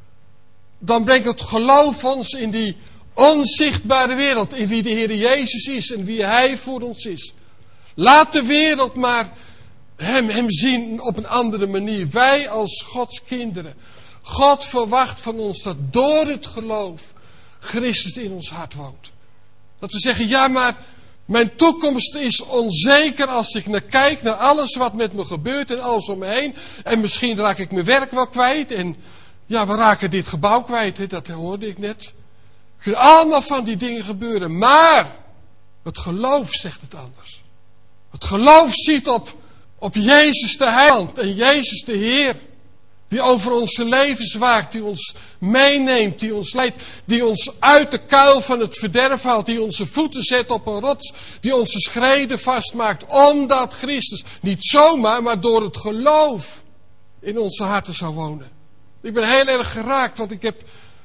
dan brengt het geloof ons in die onzichtbare wereld, in wie de Heer Jezus is en wie Hij voor ons is. Laat de wereld maar hem, hem zien op een andere manier. Wij als Gods kinderen. God verwacht van ons dat door het geloof Christus in ons hart woont. Dat we zeggen, ja maar mijn toekomst is onzeker als ik naar kijk, naar alles wat met me gebeurt en alles om me heen. En misschien raak ik mijn werk wel kwijt. En ja, we raken dit gebouw kwijt, hè? Dat hoorde ik net. Er kunnen allemaal van die dingen gebeuren. Maar het geloof zegt het anders. Het geloof ziet op, op Jezus de Heiland en Jezus de Heer. Die over onze levens waakt, die ons meeneemt, die ons leidt, die ons uit de kuil van het verderf haalt, die onze voeten zet op een rots, die onze schreden vastmaakt, omdat Christus niet zomaar, maar door het geloof in onze harten zou wonen. Ik ben heel erg geraakt, want ik heb,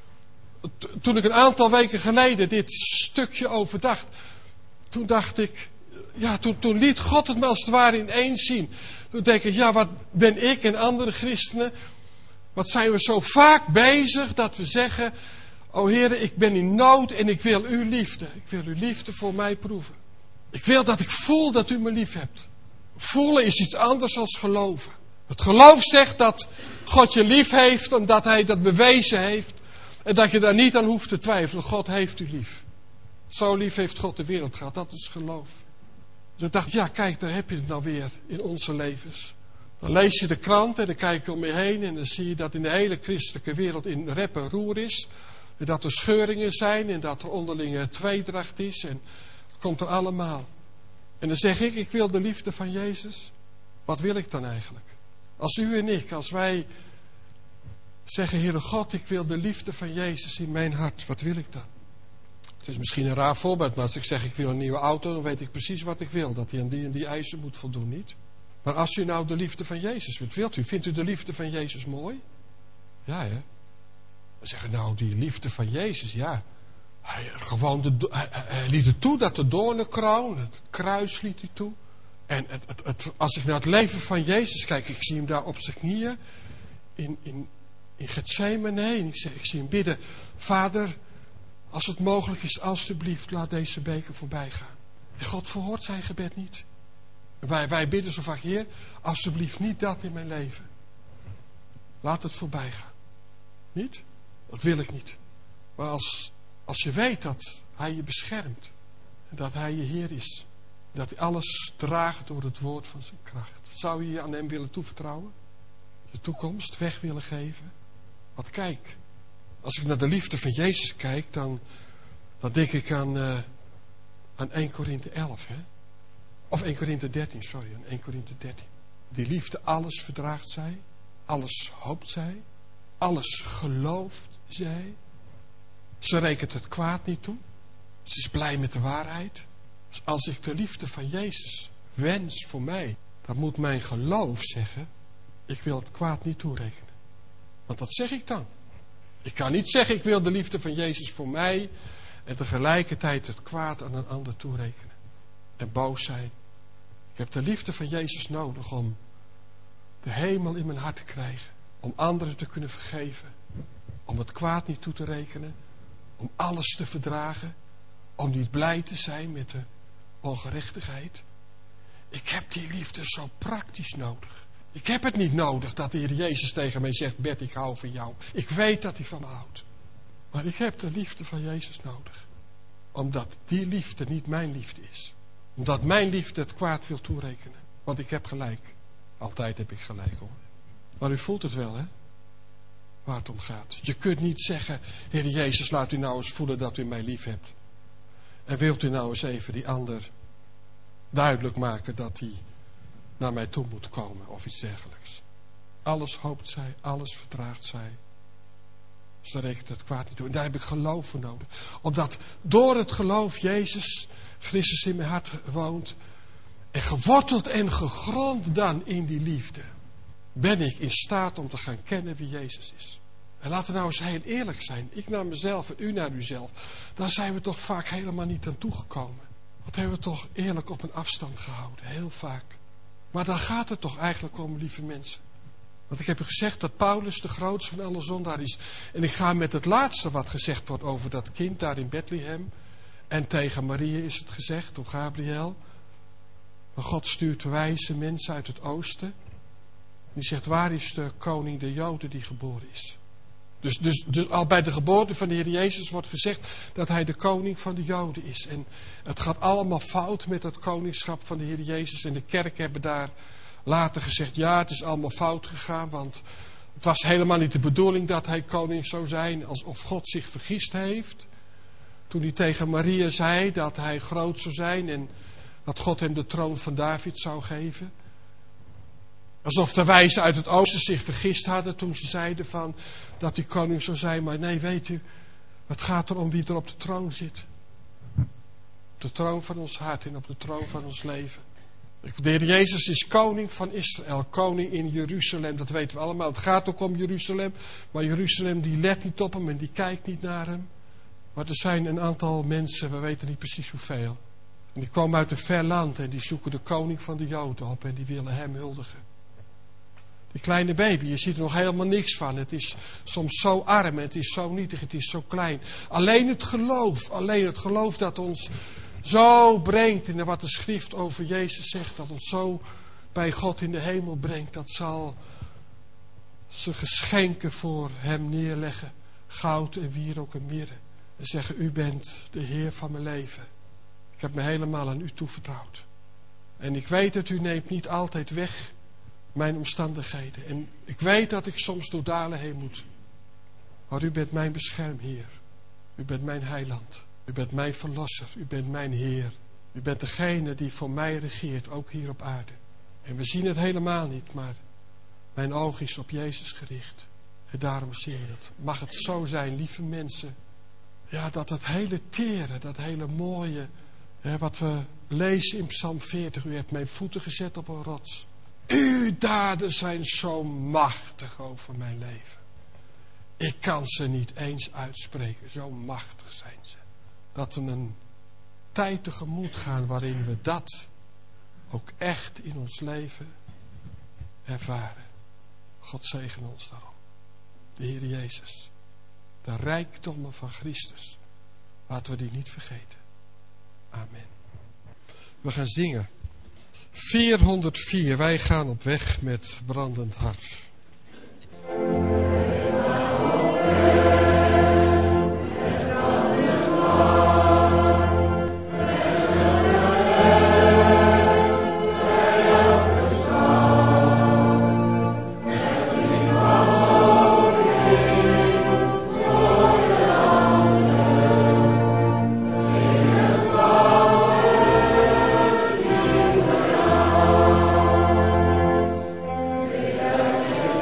toen ik een aantal weken geleden dit stukje overdacht, toen dacht ik, ja, toen, toen liet God het me als het ware ineens zien. Toen denk ik, ja, wat ben ik en andere christenen, wat zijn we zo vaak bezig dat we zeggen, o Heere, ik ben in nood en ik wil uw liefde. Ik wil uw liefde voor mij proeven. Ik wil dat ik voel dat u me lief hebt. Voelen is iets anders dan geloven. Het geloof zegt dat God je lief heeft omdat hij dat bewezen heeft. En dat je daar niet aan hoeft te twijfelen. God heeft u lief. Zo lief heeft God de wereld gehad. Dat is geloof. Dus ik dacht, ja kijk, daar heb je het nou weer in onze levens. Dan lees je de krant en dan kijk je om je heen en dan zie je dat in de hele christelijke wereld in rep en roer is. En dat er scheuringen zijn en dat er onderlinge tweedracht is. En dat komt er allemaal. En dan zeg ik, ik wil de liefde van Jezus. Wat wil ik dan eigenlijk? Als u en ik, als wij zeggen, Heere God, ik wil de liefde van Jezus in mijn hart. Wat wil ik dan? Het is misschien een raar voorbeeld, maar als ik zeg ik wil een nieuwe auto, dan weet ik precies wat ik wil. Dat hij aan die en die eisen moet voldoen, niet? Maar als u nou de liefde van Jezus wilt, wilt u, vindt u de liefde van Jezus mooi? Ja, hè? We zeggen nou, die liefde van Jezus, ja. Hij, gewoon de, hij, hij liet het toe dat de doornenkroon, het kruis liet hij toe. En het, het, het, als ik naar het leven van Jezus kijk, ik zie hem daar op zijn knieën in, in, in Getsemane. En ik, zeg, ik zie hem bidden, Vader, als het mogelijk is, alstublieft, laat deze beker voorbij gaan. En God verhoort zijn gebed niet. Wij, wij bidden zo vaak, Heer, alstublieft niet dat in mijn leven. Laat het voorbij gaan. Niet? Dat wil ik niet. Maar als, als je weet dat Hij je beschermt. En dat Hij je Heer is. Dat Hij alles draagt door het woord van zijn kracht. Zou je je aan Hem willen toevertrouwen? Je toekomst weg willen geven? Want kijk, als ik naar de liefde van Jezus kijk, dan, dan denk ik aan, uh, aan één Korinthe elf. Hè? Of één Korinthe dertien, sorry, aan één Korinthe dertien. Die liefde, alles verdraagt zij. Alles hoopt zij. Alles gelooft zij. Ze rekent het kwaad niet toe. Ze is blij met de waarheid. Dus als ik de liefde van Jezus wens voor mij, dan moet mijn geloof zeggen, ik wil het kwaad niet toerekenen. Want dat zeg ik dan. Ik kan niet zeggen, ik wil de liefde van Jezus voor mij en tegelijkertijd het kwaad aan een ander toerekenen. En boos zijn. Ik heb de liefde van Jezus nodig om de hemel in mijn hart te krijgen. Om anderen te kunnen vergeven. Om het kwaad niet toe te rekenen. Om alles te verdragen. Om niet blij te zijn met de ongerechtigheid. Ik heb die liefde zo praktisch nodig. Ik heb het niet nodig dat de Heer Jezus tegen mij zegt: Bert, ik hou van jou. Ik weet dat hij van me houdt. Maar ik heb de liefde van Jezus nodig. Omdat die liefde niet mijn liefde is. Omdat mijn liefde het kwaad wil toerekenen. Want ik heb gelijk. Altijd heb ik gelijk, hoor. Maar u voelt het wel, hè? Waar het om gaat. Je kunt niet zeggen: Heer Jezus, laat u nou eens voelen dat u mij lief hebt. En wilt u nou eens even die ander duidelijk maken dat hij naar mij toe moet komen of iets dergelijks. Alles hoopt zij, alles verdraagt zij. Ze rekent het kwaad niet toe. En daar heb ik geloof voor nodig. Omdat door het geloof Jezus Christus in mijn hart woont. En geworteld en gegrond dan in die liefde. Ben ik in staat om te gaan kennen wie Jezus is. En laten we nou eens heel eerlijk zijn. Ik naar mezelf en u naar uzelf. Daar zijn we toch vaak helemaal niet aan toegekomen. Dat hebben we toch eerlijk op een afstand gehouden. Heel vaak. Maar dan gaat het toch eigenlijk om, lieve mensen. Want ik heb u gezegd dat Paulus de grootste van alle zondaar is. En ik ga met het laatste wat gezegd wordt over dat kind daar in Bethlehem. En tegen Maria is het gezegd door Gabriel. Maar God stuurt wijze mensen uit het oosten. Die zegt: waar is de koning der Joden die geboren is? Dus, dus, dus al bij de geboorte van de Heer Jezus wordt gezegd dat hij de koning van de Joden is. En het gaat allemaal fout met het koningschap van de Heer Jezus. En de kerk hebben daar later gezegd: ja, het is allemaal fout gegaan. Want het was helemaal niet de bedoeling dat hij koning zou zijn. Alsof God zich vergist heeft. Toen hij tegen Maria zei dat hij groot zou zijn. En dat God hem de troon van David zou geven. Alsof de wijzen uit het oosten zich vergist hadden toen ze zeiden van dat hij koning zou zijn. Maar nee, weet u, het gaat erom wie er op de troon zit. Op de troon van ons hart en op de troon van ons leven. De Heer Jezus is koning van Israël, koning in Jeruzalem, dat weten we allemaal. Het gaat ook om Jeruzalem, maar Jeruzalem die let niet op hem en die kijkt niet naar hem. Maar er zijn een aantal mensen, we weten niet precies hoeveel. En die komen uit een ver land en die zoeken de koning van de Joden op en die willen hem huldigen. Die kleine baby, je ziet er nog helemaal niks van. Het is soms zo arm, het is zo nietig, het is zo klein. Alleen het geloof, alleen het geloof dat ons zo brengt in wat de schrift over Jezus zegt, dat ons zo bij God in de hemel brengt, dat zal zijn geschenken voor hem neerleggen. Goud en wierook en mirre. En zeggen: u bent de Heer van mijn leven. Ik heb me helemaal aan u toevertrouwd. En ik weet dat u neemt niet altijd weg mijn omstandigheden. En ik weet dat ik soms door dalen heen moet. Maar u bent mijn beschermheer. U bent mijn heiland. U bent mijn verlosser. U bent mijn Heer. U bent degene die voor mij regeert, ook hier op aarde. En we zien het helemaal niet, maar mijn oog is op Jezus gericht. En daarom zien we het. Mag het zo zijn, lieve mensen. Ja, dat het hele tere, dat hele mooie, hè, wat we lezen in Psalm veertig. U hebt mijn voeten gezet op een rots. Uw daden zijn zo machtig over mijn leven. Ik kan ze niet eens uitspreken. Zo machtig zijn ze. Dat we een tijd tegemoet gaan waarin we dat ook echt in ons leven ervaren. God zegen ons daarom. De Heer Jezus. De rijkdommen van Christus. Laten we die niet vergeten. Amen. We gaan zingen. vierhonderdvier. Wij gaan op weg met brandend hart. Yeah.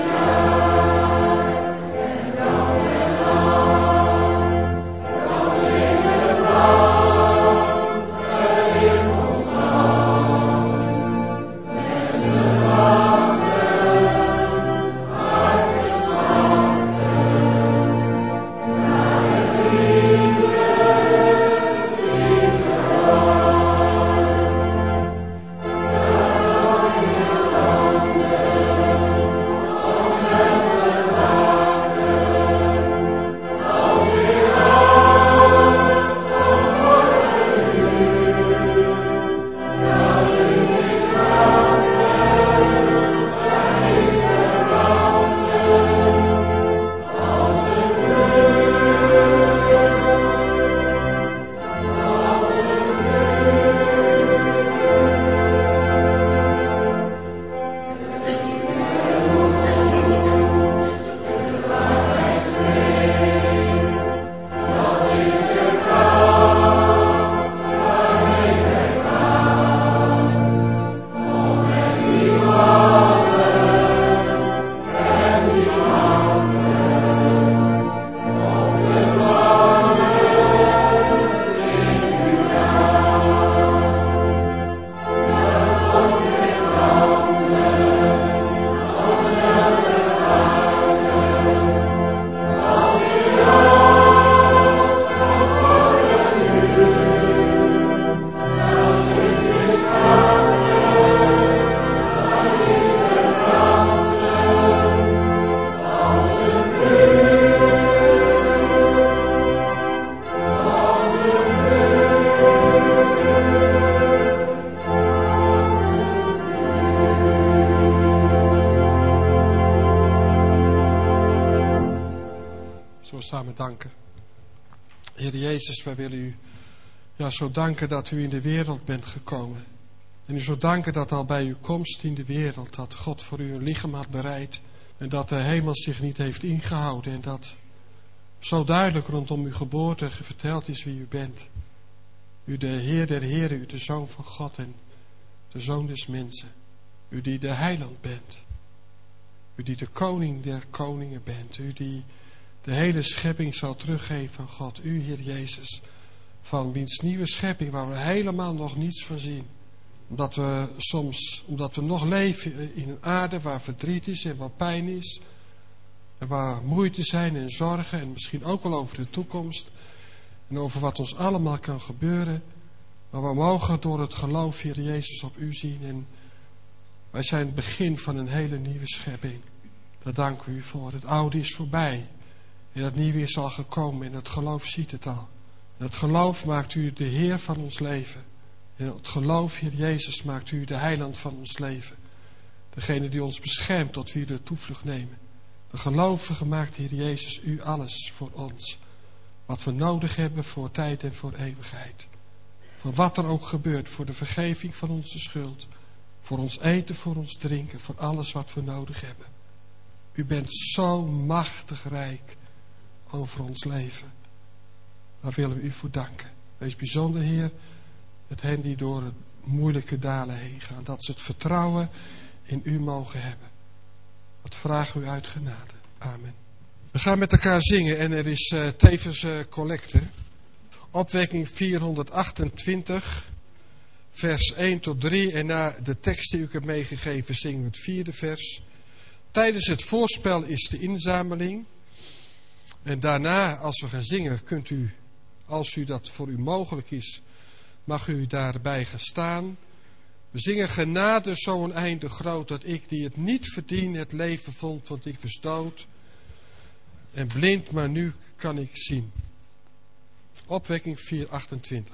we samen danken. Heer Jezus, wij willen u ja, zo danken dat u in de wereld bent gekomen. En u zo danken dat al bij uw komst in de wereld, dat God voor u een lichaam had bereid. En dat de hemel zich niet heeft ingehouden. En dat zo duidelijk rondom uw geboorte verteld is wie u bent. U de Heer der Heren, u de Zoon van God en de Zoon des mensen. U die de heiland bent. U die de koning der koningen bent. U die de hele schepping zal teruggeven aan God. U, Heer Jezus, van wiens nieuwe schepping waar we helemaal nog niets van zien. Omdat we soms, omdat we nog leven in een aarde waar verdriet is en waar pijn is. En waar moeite zijn en zorgen en misschien ook wel over de toekomst. En over wat ons allemaal kan gebeuren. Maar we mogen door het geloof, Heer Jezus, op u zien. En wij zijn het begin van een hele nieuwe schepping. Daar danken we u voor. Het oude is voorbij. En het nieuwe is al gekomen. En het geloof ziet het al. En het geloof maakt u de Heer van ons leven. En het geloof, Heer Jezus, maakt u de heiland van ons leven. Degene die ons beschermt, tot wie we de toevlucht nemen. De gelovige maakt, Heer Jezus, u alles voor ons. Wat we nodig hebben voor tijd en voor eeuwigheid. Voor wat er ook gebeurt, voor de vergeving van onze schuld. Voor ons eten, voor ons drinken, voor alles wat we nodig hebben. U bent zo machtig rijk over ons leven. Daar willen we u voor danken. Wees bijzonder, Heer, met hen die door moeilijke dalen heen gaan. Dat ze het vertrouwen in u mogen hebben. Dat vragen we u uit genade. Amen. We gaan met elkaar zingen en er is uh, tevens uh, collecte. Opwekking vierhonderdachtentwintig, vers één tot drie. En na de tekst die ik heb meegegeven zingen we het vierde vers. Tijdens het voorspel is de inzameling. En daarna, als we gaan zingen, kunt u, als u dat voor u mogelijk is, mag u daarbij gaan staan. We zingen genade zo'n einde groot, dat ik die het niet verdien het leven vond, want ik was dood. En blind, maar nu kan ik zien. Opwekking vierhonderdachtentwintig.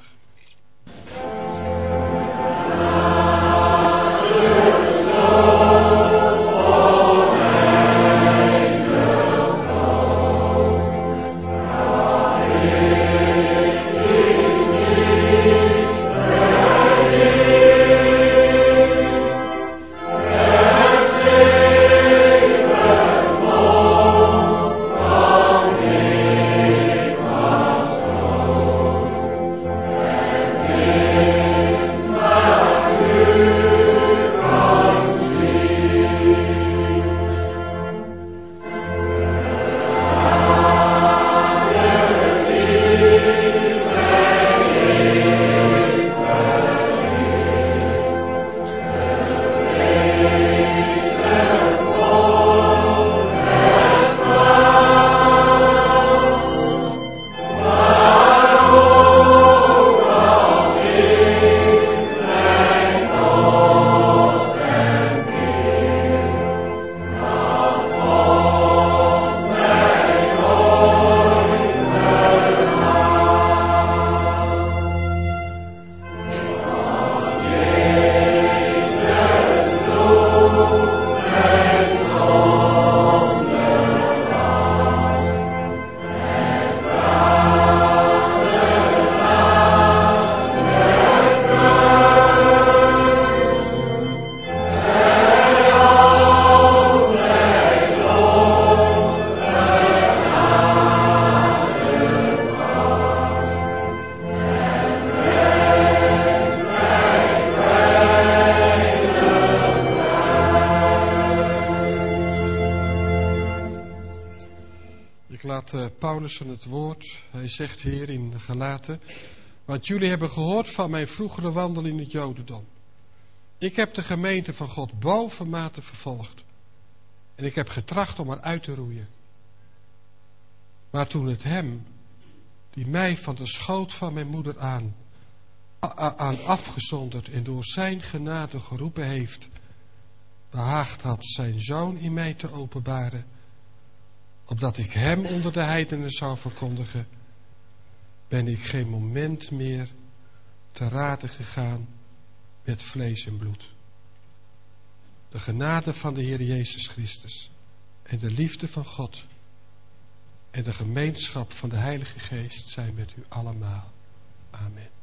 Paulus aan het woord. Hij zegt hier in de Galaten: want jullie hebben gehoord van mijn vroegere wandel in het Jodendom. Ik heb de gemeente van God bovenmate vervolgd. En ik heb getracht om haar uit te roeien. Maar toen het hem, die mij van de schoot van mijn moeder aan, aan afgezonderd en door zijn genade geroepen heeft, behaagd had zijn zoon in mij te openbaren, opdat ik hem onder de heidenen zou verkondigen, ben ik geen moment meer te rade gegaan met vlees en bloed. De genade van de Heer Jezus Christus en de liefde van God en de gemeenschap van de Heilige Geest zijn met u allemaal. Amen.